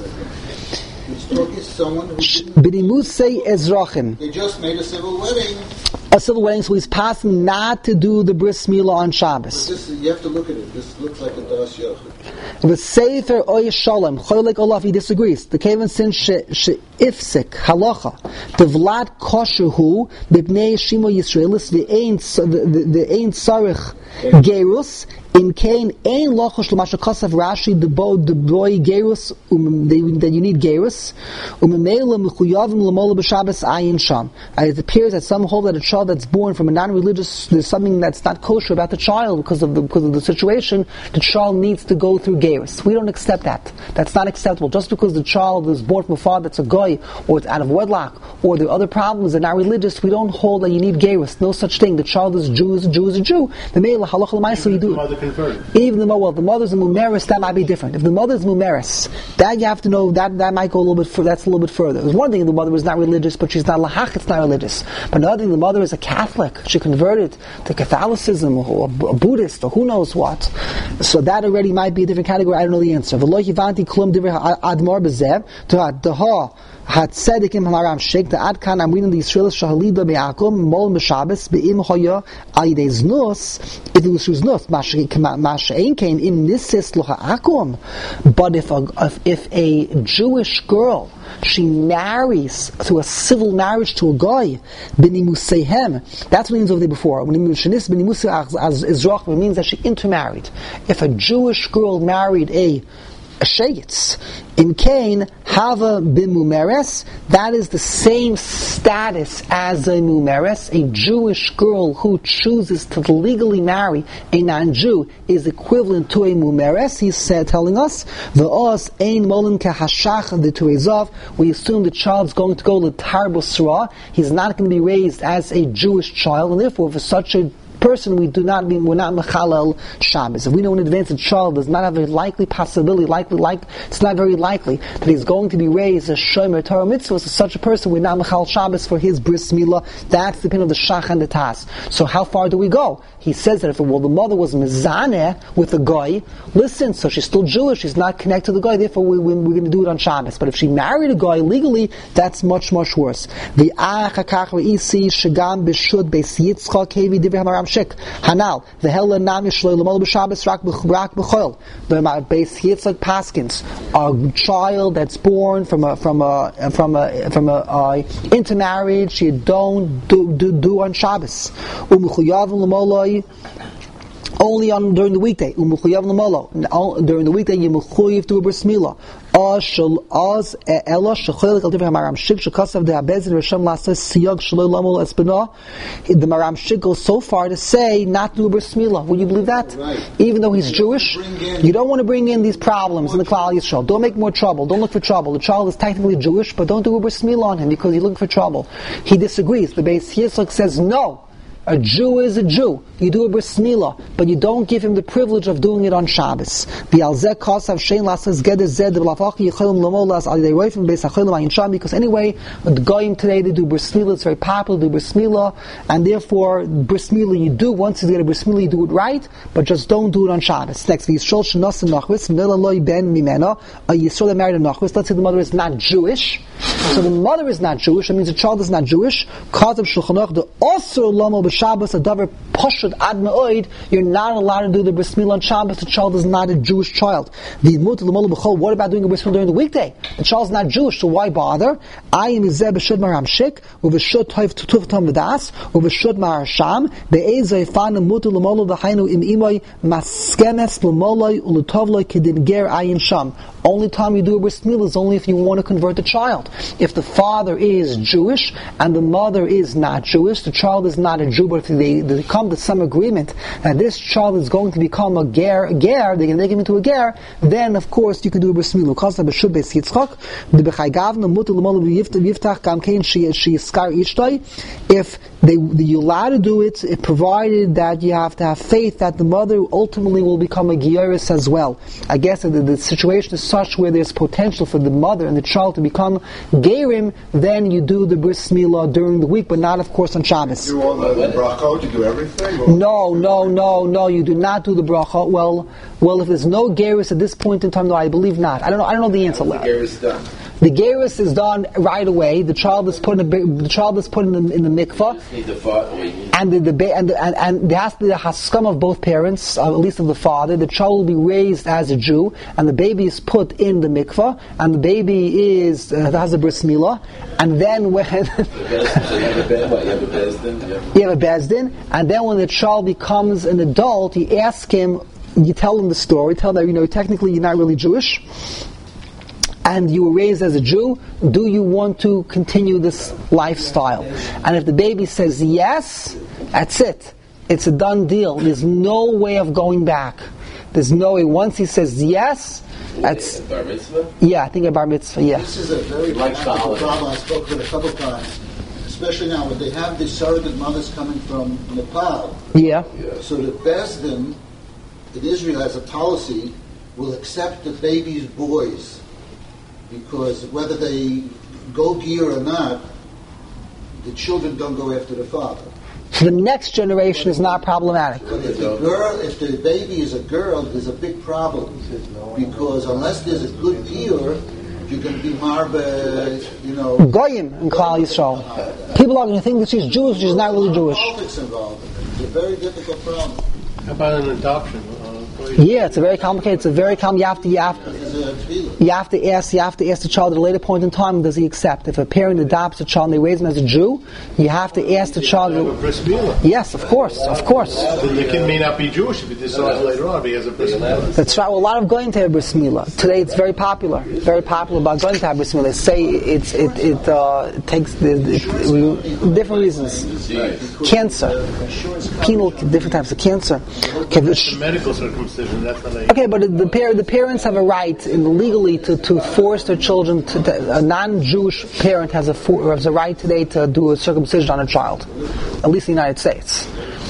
B'nimusei ezrachim. They just made a civil wedding. A civil wedding, so he's passing not to do the bris milah on Shabbos. This, you have to look at it. This looks like a das yachid. The sefer oy shalom choylek olaf he disagrees. The kaven sin she she ifsek halacha the vlad kosherhu b'bnei shimo Yisraelis the ein the ein sarich gerus in kain ein lochosh l'masha kasav Rashi the boy the boy gerus um that you need gerus um meila mechuyavim l'mola b'Shabbos ayin sham. It appears that some hold that a child that's born from a non-religious, there's something that's not kosher about the child because of the because of the situation. The child needs to go through gerus. We don't accept that. That's not acceptable. Just because the child is born from a father that's a goy, or it's out of wedlock, or there are other problems that are not religious, we don't hold that you need gerus. No such thing. The child is Jew, is a Jew, is a Jew. The male halacha l'maisa you do it. Even the well, the mother's a mumeris, that might be different. If the mother's mumeris, that you have to know that that might go a little bit. Fur- that's a little bit further. There's one thing: the mother is not religious, but she's not lahach. It's not religious. But another thing, the mother is a Catholic. She converted to Catholicism, or a Buddhist, or who knows what. So that already might be a different category. I don't know the answer. V'lo hivanti klum divrei admor bezev to daha had tzedikim halaram shik the adkan. I'm reading the Yisrael shahalida be'akum mol b'Shabbos be'im hoya ayidei znus. If it was znus, masha'ein kain im nisis loha akum. But if a if, if a Jewish girl she marries through a civil marriage to a guy, b'nimuseihem. That's what it means over there before. When it means it means that she intermarried. If a Jewish girl married a a shayitz in Cain, hava b'mumeres, that is the same status as a mumeres. A Jewish girl who chooses to legally marry a non-Jew is equivalent to a mumeres. He's said, telling us, v'os ein molim kahashach v'turizov. We assume the child's going to go l'tar b'sra. He's not going to be raised as a Jewish child, and therefore, for such a person, we do not mean we're not mechalel Shabbos. If we know in advance the child does not have a likely possibility, likely, like it's not very likely that he's going to be raised as shomer Torah mitzvahs, so such a person we're not mechal Shabbos for his bris milah. That's the pin of the shach and the tas. So how far do we go? He says that if well the mother was mezaneh with the goy, listen, so she's still Jewish, she's not connected to the goy, therefore we, we, we're going to do it on Shabbos. But if she married a goy legally, that's much much worse. The achakach reisi shagam b'shud beis Yitzchak kevi divrei hamaram Shik. Hanal, the hella nam yishloi l'mol b'Shabbos rak b'chol. The base Yitzchak Paskins, a child that's born from a from a from a from a uh, intermarriage, you don't do do, do on Shabbos. U'mechuyav l'moloi. Only on during the weekday. During the weekday, you mechuyev to a bris milah. The Maram Shik goes so far to say not to do a bris milah. Would you believe that? Right. Even though he's Jewish, you don't want to bring in these problems in the Klal Yisrael. Don't make more trouble. Don't look for trouble. The child is technically Jewish, but don't do a bris milah on him because you're looking for trouble. He disagrees. The Beis Yitzchak says no. A Jew is a Jew. You do a bris milah, but you don't give him the privilege of doing it on Shabbos. Because anyway, the goyim today they do bris milah. It's very popular to do bris milah, and therefore bris milah you do once you get a bris milah you do it right, but just don't do it on Shabbos. Next, the Yisrael shenas nachris melaloi ben mimena. A Yisrael that married a nachris. Let's say the mother is not Jewish. So the mother is not Jewish. That means the child is not Jewish. Cause of Shulchan Aruch the osur lamo b'Shabbos a davar poshut ad me'oid. You're not allowed to do the bris milah on Shabbos. The child is not a Jewish child. The mutar l'mol b'chol. What about doing a bris milah during the weekday? The child is not Jewish, so why bother? Ayim izeh b'shud maram shik u'v'shud toiv tutuf tam v'das u'v'shud marasham be'ezay fanu mutar l'mol v'hainu im imoy maskemes l'moloi u'lutovloi kedin ger ayin sham. Only time you do a bris milah is only if you want to convert the child. If the father is Jewish and the mother is not Jewish, the child is not a Jew, but if they, they come to some agreement that this child is going to become a ger, a ger, they can make him into a ger, then of course you can do a bris milah. If they, you're allowed to do it, it provided that you have to have faith that the mother ultimately will become a geiris as well. I guess that the, the situation is such where there's potential for the mother and the child to become gerim, then you do the bris milah during the week, but not of course on Shabbos. You do all the, the bracha, you do everything? Or? No, no, no, no, you do not do the bracha. Well, well, if there's no geiris at this point in time, no, I believe not. I don't know, I don't know the answer. The geiris done. The geiris is done right away. The child is put in the, the child is put in the, in the mikvah, and the, the and, the, and and there has to be the haskam of both parents, uh, at least of the father. The child will be raised as a Jew, and the baby is put in the mikvah, and the baby is uh, has a bris milah, and then when you have a bezdin, and then when the child becomes an adult, you ask him, you tell him the story, tell him that you know technically you're not really Jewish, and you were raised as a Jew, do you want to continue this lifestyle? And if the baby says yes, that's it. It's a done deal. There's no way of going back. There's no way. Once he says yes, that's... Bar mitzvah? Yeah, I think a bar mitzvah, yeah. This is a very practical problem. I spoke with it a couple times, especially now when they have these surrogate mothers coming from Nepal. Yeah. So the Bezdin in Israel has a policy, will accept the baby's boys, because whether they go gear or not, the children don't go after the father. So the next generation is not problematic. But if the girl, if the baby is a girl, there's a big problem, because unless there's a good gear, you're going to be marba, you know. Goyim in Klal Yisrael. People are going to think that she's Jewish, she's not really Jewish. Politics involved in it. It's a very difficult problem. How about an adoption? Yeah, it's a very complicated. It's a very com. You have to, you have to, you have to ask. You have to ask the child at a later point in time. Does he accept? If a parent adopts a child and they raise him as a Jew, you have to ask the child. Have a bris milah. Yes, of course, of course. The kid may not be Jewish if he decides later on, but he has a bris milah. That's right. Well, a lot of going to have bris milah today. It's very popular. Very popular about going to have bris milah. They say it's it it, uh, it takes the, it, it, different reasons. Cancer, penal, different types of cancer. Okay, Medical circumcision. That's not a Okay, but the par- the parents have a right in legally to, to force their children to, to a non-Jewish parent has a for, has a right today to do a circumcision on a child, at least in the United States.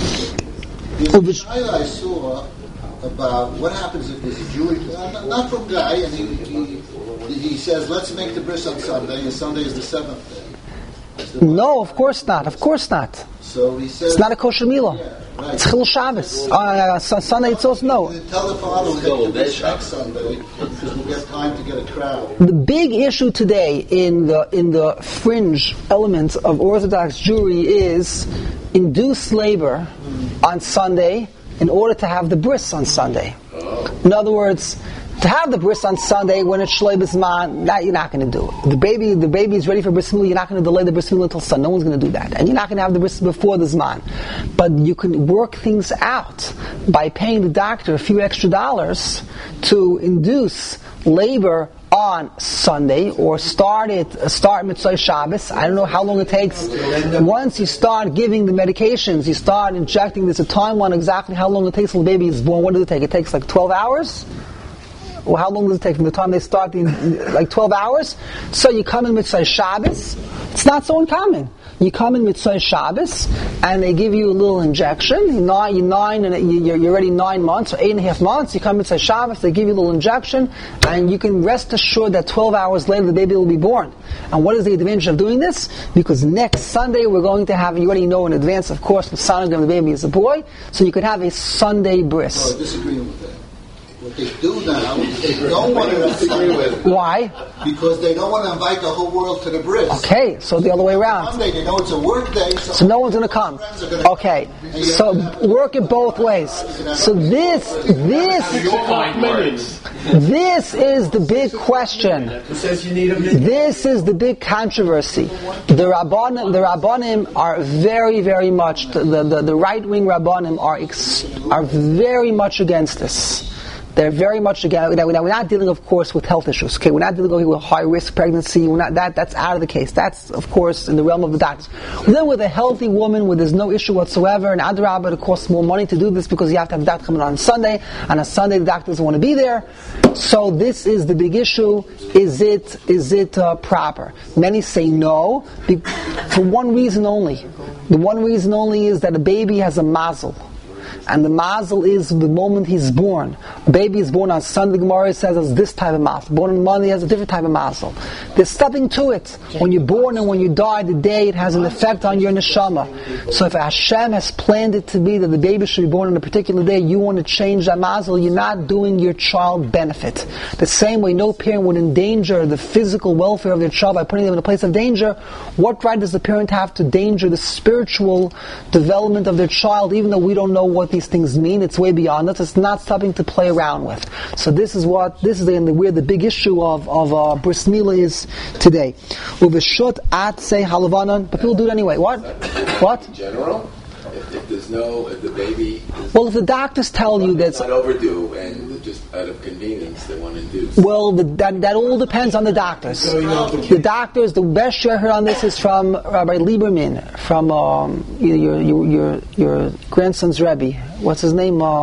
The Shayla I saw about what happens if there's a Jewish, uh, not from Guy, and he, he, he says, let's make the bris on Sunday, and Sunday is the seventh day. The No, of course not. Of course not. So he says, It's not a kosher milah. Yeah, right. It's Chil Shabbos. Uh, Sunday it's also no. Tell the father we'll make the bris next Sunday, because we'll get time to get a crowd. The big issue today in the in the fringe elements of Orthodox Jewry is induced labor on Sunday in order to have the bris on Sunday. In other words, to have the bris on Sunday when it's Shloi B'Zman, that you're not going to do. The baby, the baby is ready for bris milah. You're not going to delay the bris milah until Sunday. No one's going to do that, and you're not going to have the bris before the Zman. But you can work things out by paying the doctor a few extra dollars to induce labor on Sunday, or start it, start Mitzvah Shabbos. I don't know how long it takes. Once you start giving the medications, you start injecting, there's a timeline exactly how long it takes till the baby is born. What does it take? It takes like twelve hours? Well, how long does it take from the time they start? The, like twelve hours? So you come in Mitzvah Shabbos. It's not so uncommon. You come in Mitzvah Shabbos, and they give you a little injection. You're nine, you're, nine and you're, you're already nine months, or eight and a half months. You come Mitzvah Shabbos, they give you a little injection, and you can rest assured that twelve hours later the baby will be born. And what is the advantage of doing this? Because next Sunday we're going to have, you already know in advance, of course, the sonogram, the baby is a boy, so you could have a Sunday bris. Oh, I disagree with that. What they do now is they don't want to disagree with. Why? Because they don't want to invite the whole world to the bris. Okay, so the other way around. Monday, they know it's a work day, so, so no one's going to come. Gonna okay, so work it both ways. So this, this, this is the big question. This is the big controversy. The Rabbanim, the Rabbanim are very, very much, the, the, the right-wing Rabbanim are, ex, are very much against this. They're very much again. We're not dealing, of course, with health issues. Okay, we're not dealing with high risk pregnancy. We're not that. That's out of the case. That's, of course, in the realm of the doctors. We're dealing with a healthy woman where there's no issue whatsoever. And adrabah, it costs more money to do this because you have to have the doctor coming on Sunday. And on Sunday, the doctor doesn't want to be there. So this is the big issue. Is it is it uh, proper? Many say no, be, for one reason only. The one reason only is that a baby has a mazel. And the mazel is the moment he's born. A baby is born on Sunday, Gemara says it's this type of mazel. Born on Monday has a different type of mazel. There's something to it. When you're born and when you die, the day it has an effect on your neshama. So if Hashem has planned it to be that the baby should be born on a particular day, you want to change that mazel, you're not doing your child benefit. The same way no parent would endanger the physical welfare of their child by putting them in a place of danger. What right does the parent have to danger the spiritual development of their child, even though we don't know what these things mean? It's way beyond us. It's not something to play around with. So this is what this is the, where the big issue of of uh, bris milah is today. Uveshut atzei halavanan, but people do it anyway. What? What? In general, if, if there's no, if the baby. Well, if the doctors tell you that's not overdue and just out of convenience they want to do. Well, the, that that all depends on the doctors. The doctors, the best share I heard on this is from Rabbi Lieberman, from um, your, your your your grandson's Rebbe. What's his name? Uh,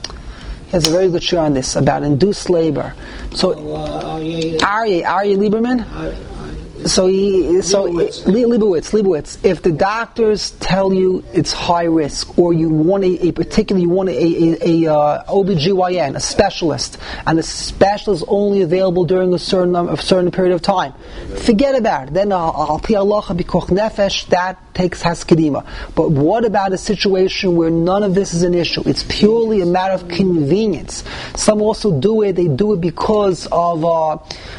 he has a very good share on this about induced labor. So Aryeh Aryeh Lieberman. So he, so Leibowitz, Leibowitz. If the doctors tell you it's high risk, or you want a, a particular, you want a, a, a uh, O B G Y N, a specialist, and the specialist is only available during a certain a certain period of time, forget about it. Then al pi halacha b'koch nefesh, that takes haskedima. But what about a situation where none of this is an issue? It's purely a matter of convenience. Some also do it; they do it because of. Uh,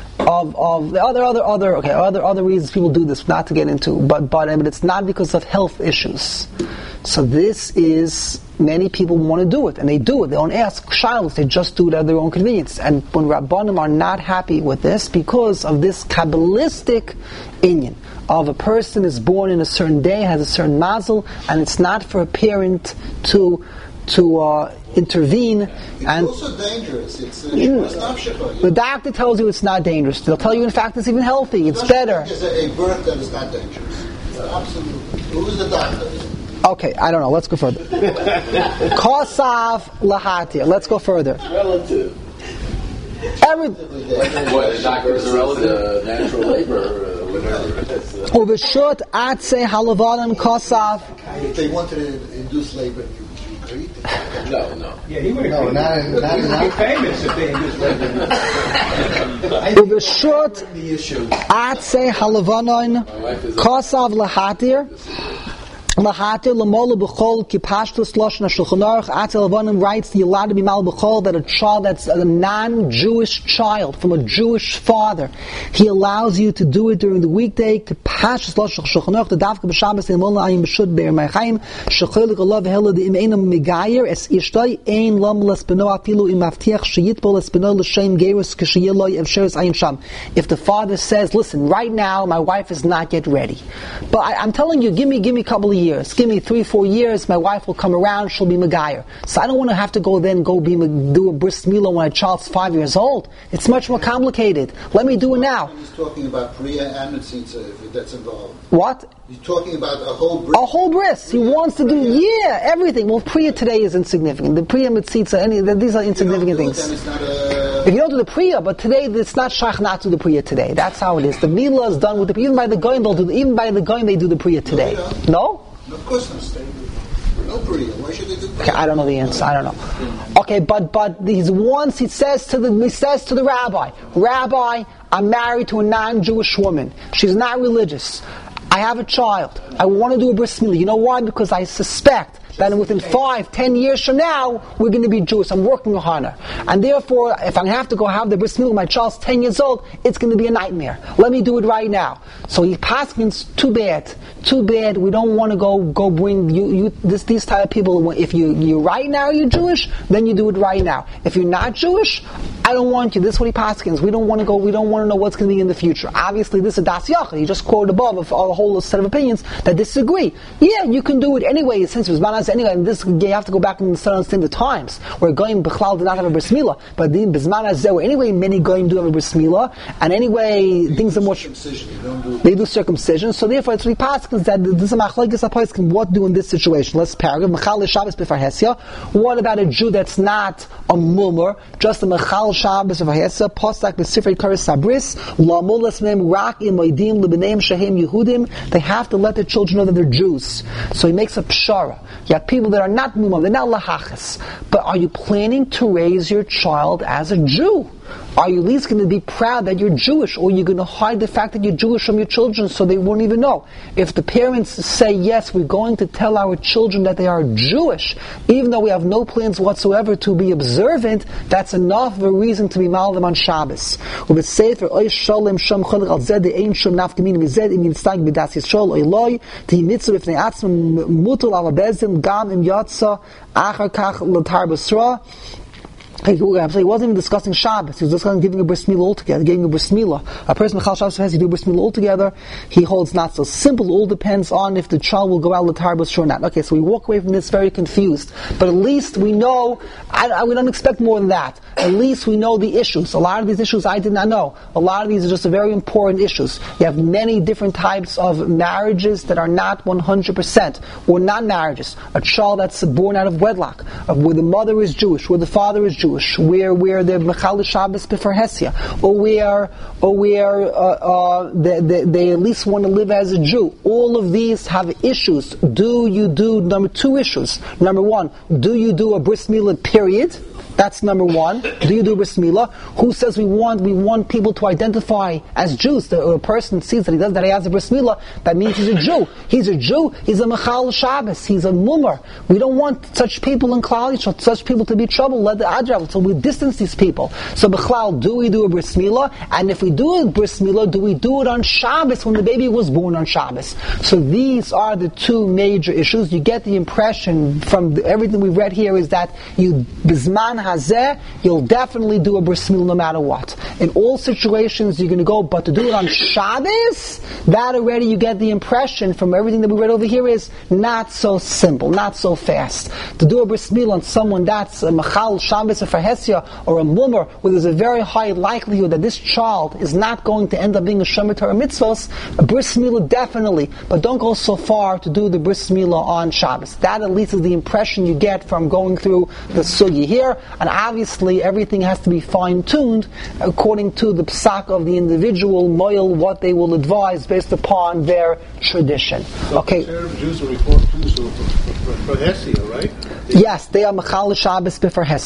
Of of the other other other okay other other reasons people do this, not to get into, but but but it's not because of health issues. So this is, many people want to do it, and they do it. They don't ask shilos; they just do it at their own convenience. And when Rabbanim are not happy with this because of this kabbalistic inyan of a person is born in a certain day, has a certain mazel, and it's not for a parent to to uh, intervene. It's and also dangerous. It's, uh, mm, it's not shikha. The doctor tells you it's not dangerous. They'll tell you, in fact, it's even healthy. It's better. It's a, a birth that is not dangerous. Absolutely. Who's the doctor? Okay, I don't know. Let's go further. Kosav lahatir. Let's go further. Relative. Every What, the doctors are relative, natural labor, or whatever. Uveshut atzei halavanim kosav. If they wanted to induce labor, you would you agree? No, no. Yeah, he would No, agree. not, He not would be enough. famous if they induced labor. Uveshut The issue. atzei halavanim kosav lahatir. Lahatir lamola b'chol kipashtus loshna shulchan aruch Atel Avanim writes the allowed to be mal b'chol that a child that's a non-Jewish child from a Jewish father, he allows you to do it during the weekday. Kipashtus loshna shulchan aruch the davka b'shabbos in mola ayim b'shud be'er ma'chaim shechelik alav hela the im einam megayer es ishtay ein lam l'speno afilu im avtiach sheyitbol l'speno l'shem gerus k'sheyeloi evsheres ayim sham. If the father says, listen, right now my wife is not yet ready, but I, I'm telling you, give me give me a couple of years. Years. Give me three, four years, my wife will come around, she'll be Megayer. So I don't want to have to go then go be do a bris milah when a child's five years old. It's much more complicated. Let me do it now. He's talking about Priya and Mitzitza, if that's involved. What? He's talking about a whole bris. A whole bris. He wants to do, yeah, everything. Well, Priya today is insignificant. The Priya Mitzitza, any, these are insignificant things. It, it's not a... If you don't do the Priya, but today it's not Shach not to do the Priya today. That's how it is. The Milah is done with the, even by the Goyim, they'll do, even by the Goyim they do the Priya today. No? No? Of course not. No Priya. Why should they do Priya? Okay, I don't know the answer. I don't know. Okay, but but he's once he says to the he says to the rabbi, Rabbi, I'm married to a non-Jewish woman. She's not religious. I have a child. I want to do a bris milah. You know why? Because I suspect that within five, ten years from now, we're going to be Jewish. I'm working on her. And therefore, if I have to go have the bris milah when my child's ten years old, it's going to be a nightmare. Let me do it right now. So he paskins, too bad. Too bad. We don't want to go go bring you, you this these type of people. If you you right now you're Jewish, then you do it right now. If you're not Jewish, I don't want you. This is what he paskins. We don't want to go. We don't want to know what's going to be in the future. Obviously, this is Das Yachid. He just quoted above a whole set of opinions that disagree. Yeah, you can do it anyway. Since Bismanas anyway, and this you have to go back and understand the times where Goyim Bechlal did not have a bris milah, but the Bismanas anyway many Goyim do have a bris milah, and anyway things are more. They do circumcision, so therefore it's really paskins that this is a machlekes aposkim. What do in this situation? Let's paragraph Mechal Shabbos b'far Hesya. What about a Jew that's not a mummer, just a Mechal Shabbos b'far Hesya? Postak b'sifrei Kares Sabris lamulas mem rak imoidim lebeneim shehem Yehudim. They have to let their children know that they're Jews. So he makes a pshara. You have people that are not mummer, they're not lahachas. But are you planning to raise your child as a Jew? Are you at least going to be proud that you're Jewish, or are you going to hide the fact that you're Jewish from your children so they won't even know? If the parents say, yes, we're going to tell our children that they are Jewish, even though we have no plans whatsoever to be observant, that's enough of a reason to be mal them on Shabbos. He wasn't even discussing Shabbos. He was discussing giving a bris milah altogether, giving a bris milah. A person Mechal Shabbos has to do a bris milah altogether. He holds not so simple. It all depends on if the child will go out l'tar b'sra or not. Okay, so we walk away from this very confused. But at least we know. I, I, we don't expect more than that. At least we know the issues. A lot of these issues I did not know. A lot of these are just very important issues. You have many different types of marriages that are not one hundred percent, or non-marriages. A child that's born out of wedlock, where the mother is Jewish, where the father is Jewish. Where where they're Mechal Shabbos b'far Hesya, or where or where uh, uh, they, they, they at least want to live as a Jew. All of these have issues. Do you do number two issues? Number one, do you do a bris milah? Period. That's number one. Do you do bris milah? Who says we want we want people to identify as Jews? The a person sees that he does that he has a bris milah, that means he's a Jew. He's a Jew. He's a Mechal Shabbos. He's a mummer. We don't want such people in Klal Yisrael, such people to be trouble. Let the Adrav, so we distance these people. So Bechlal, do we do a bris milah? And if we do a bris milah, do we do it on Shabbos when the baby was born on Shabbos? So these are the two major issues. You get the impression from the, everything we've read here is that you bisman hazeh, you'll definitely do a bris milah no matter what. In all situations you're going to go, but to do it on Shabbos, that already you get the impression from everything that we read over here is not so simple, not so fast. To do a bris milah on someone that's a Mechal Shabbos b'far Hesya or a mummer, where there's a very high likelihood that this child is not going to end up being a Shomer Torah mitzvos, a bris milah definitely, but don't go so far to do the bris milah on Shabbos. That at least is the impression you get from going through the sugi here. And obviously everything has to be fine-tuned according to the psak of the individual moil, what they will advise based upon their tradition. So okay. Jews are reported Jews for Hesya, right? Yes, they are Mechal Shabbos b'far Hesya.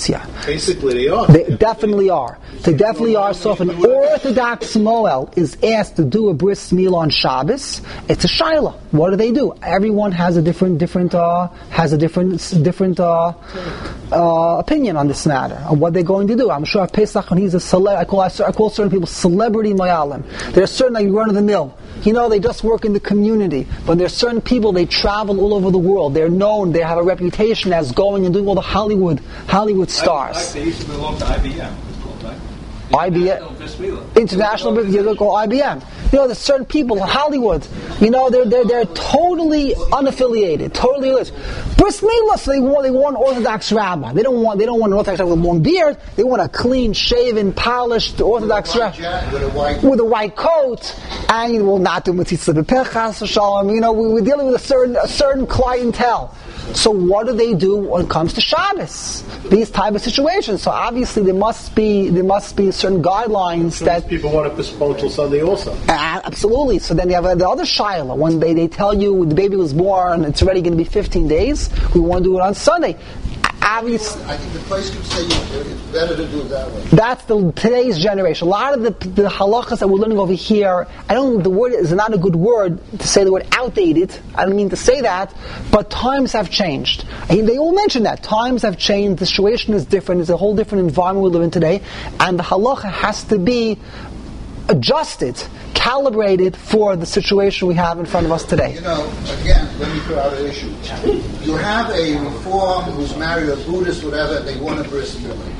Basically, they are. They definitely are. They definitely are. So if an Orthodox Moel is asked to do a bris milah on Shabbos, it's a shaila. What do they do? Everyone has a different, different, uh, has a different, different uh, uh, opinion on this matter, on what they're going to do. I'm sure Pesach, when he's a celeb, I call, I call certain people celebrity moyalim. There are certain, like, run of the mill. You know, they just work in the community. But there are certain people, they travel all over the world. They're known, they have a reputation as going and doing all the Hollywood Hollywood stars. Like they used to belong to I B M. It's called, right? I B M. International Business, you look I B M. You know, there's certain people in Hollywood, you know, they're they're they're totally unaffiliated, totally illicit. Bris milah, so they want they want an Orthodox rabbi. They don't want they don't want an Orthodox rabbi with a long beard. They want a clean, shaven, polished Orthodox rabbi with a white with a white coat, and you will not do mitzvah b'pechas shalom. You know, we, we're dealing with a certain a certain clientele. So what do they do when it comes to Shabbos? These type of situations. So obviously there must be there must be certain guidelines So that people want to postpone till Sunday also. Uh, absolutely. So then you have uh, the other shaila. When they, they tell you the baby was born, it's already going to be fifteen days. We want to do it on Sunday. Obviously, I think the place could say it's better to do it that way. that's the today's generation. A lot of the the halachas that we're learning over here, I don't. The word is not a good word to say the word outdated. I don't mean to say that, but times have changed. And they all mention that times have changed. The situation is different. It's a whole different environment we live in today, and the halacha has to be adjusted, calibrated for the situation we have in front of us today. You know, again, let me throw out an issue. You have a reform who's married a Buddhist, whatever, they want a bris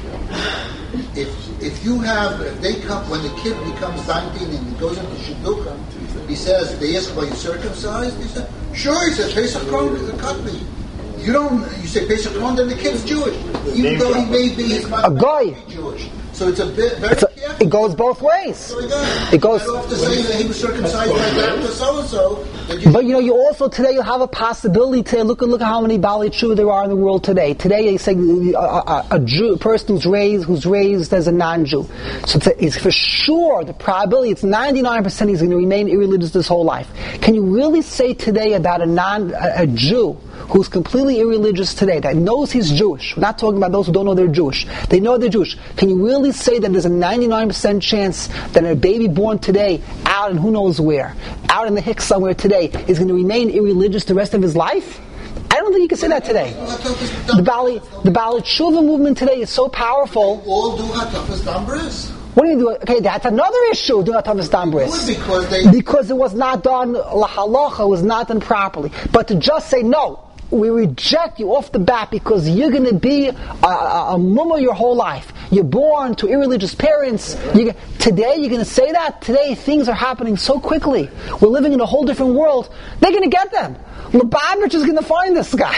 milah. If if you have, if they come, when the kid becomes nineteen and he goes into shidduchim, he says, they ask, are you circumcised? He said, sure. He said, Pesach Kohen cut me. You don't, you say Pesach Kohen, then the kid's Jewish. Even though he may be, his mother A guy. may be Jewish. So it's a bit, very It's a- careful. it goes both ways. So he does. It goes- I don't have to say that he was circumcised by Doctor so-and-so. that you- But you know, you also today you have a possibility to look at look at how many Bali Tshuva there are in the world today. Today they say a, a, a Jew, a person who's raised who's raised as a non-Jew. So it's, a, it's for sure the probability it's ninety-nine percent he's going to remain irreligious his whole life. Can you really say today about a non a, a Jew who's completely irreligious today, that knows he's Jewish? We're not talking about those who don't know they're Jewish. They know they're Jewish. Can you really say that there's a ninety-nine percent chance that a baby born today, out in who knows where, out in the Hicks somewhere today, is going to remain irreligious the rest of his life? I don't think you can say that today. The Bali, the Bali Tshuva movement today is so powerful. all do hatafas dambris. What do you do? Okay, that's another issue. Do not understand bris. Because they Because it was not done lahalacha, it was not done properly. But to just say no, we reject you off the bat because you're going to be a, a, a mumma your whole life. You're born to irreligious parents. You, today you're going to say that? Today things are happening so quickly. We're living in a whole different world. They're going to get them. Lubavitch is going to find this guy.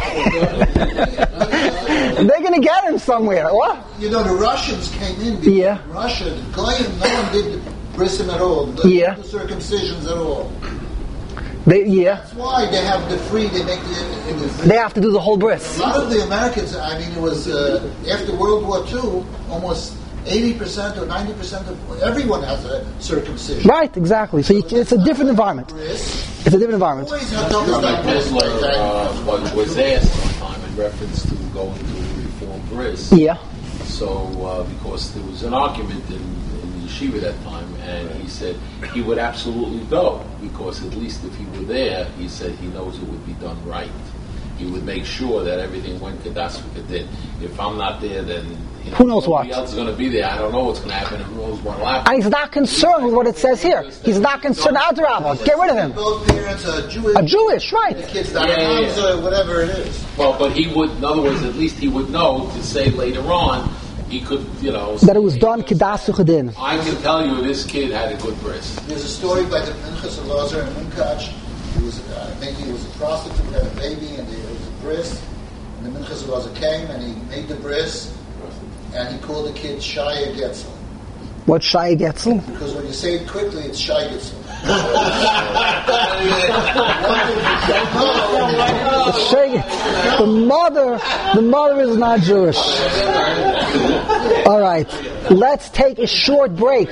They're going to get him somewhere. What? You know, the Russians came in. Because Yeah. in Russia, the Goyim, no one did the brisim at all. The, Yeah. the circumcisions at all. They, yeah. That's why they have the free, they make the... the They have to do the whole bris. a lot of the Americans, I mean, it was, uh, after World War Two, almost eighty percent or ninety percent of everyone has a circumcision. Right, exactly. So you, it's a different environment. Bris. It's a different environment. Always hatafas Rabbi dambris like Pizler that. uh, was, was asked one time in reference to going to Reform Bris. Yeah. So, uh, because there was an argument in, in the yeshiva that time, and he said he would absolutely go, because at least if he were there, he said he knows it would be done right. He would make sure that everything went kadas v'kadin. If I'm not there, then you know, Who knows nobody what? else is going to be there. I don't know what's going to happen. Who knows what will happen? And he's not concerned with what it says here. He's not concerned. Adrabah, get rid of him. Both parents are Jewish. A Jewish, The right? kids, Yeah, yeah, yeah. Hamza, whatever it is. Well, but he would, in other words, at least he would know to say later on, he could, you know... That it was done kidasu chedin. I can tell you this kid had a good bris. There's a story by the Pinchas of Lazar and Minkach. He was, uh, maybe he was a prostitute, had a baby, and there was a bris. And the Minchas of Lazar came, and he made the bris, and he called the kid Shaya Getzel. What Shai Getzel? Because when you say it quickly, it's Shai Getzel. The mother, the mother is not Jewish. All right, let's take a short break.